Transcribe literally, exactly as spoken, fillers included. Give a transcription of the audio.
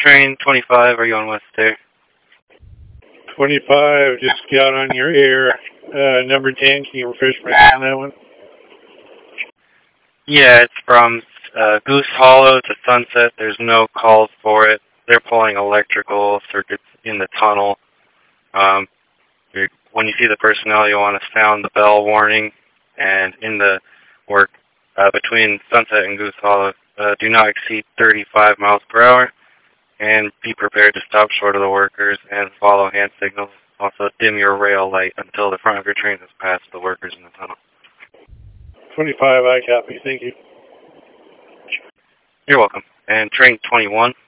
train twenty-five, are you on West Air? twenty-five, just got on your air. Uh, number ten, can you refresh my mind on that one? Yeah, it's from uh, Goose Hollow to Sunset. There's no calls for it. They're pulling electrical circuits in the tunnel. Um, when you see the personnel, you'll want to sound the bell warning. And in the work uh, between Sunset and Goose Hollow, uh, do not exceed thirty-five miles per hour. And be prepared to stop short of the workers and follow hand signals. Also, dim your rail light until the front of your train has passed the workers in the tunnel. twenty-five, I copy. Thank you. You're welcome. And train twenty-one.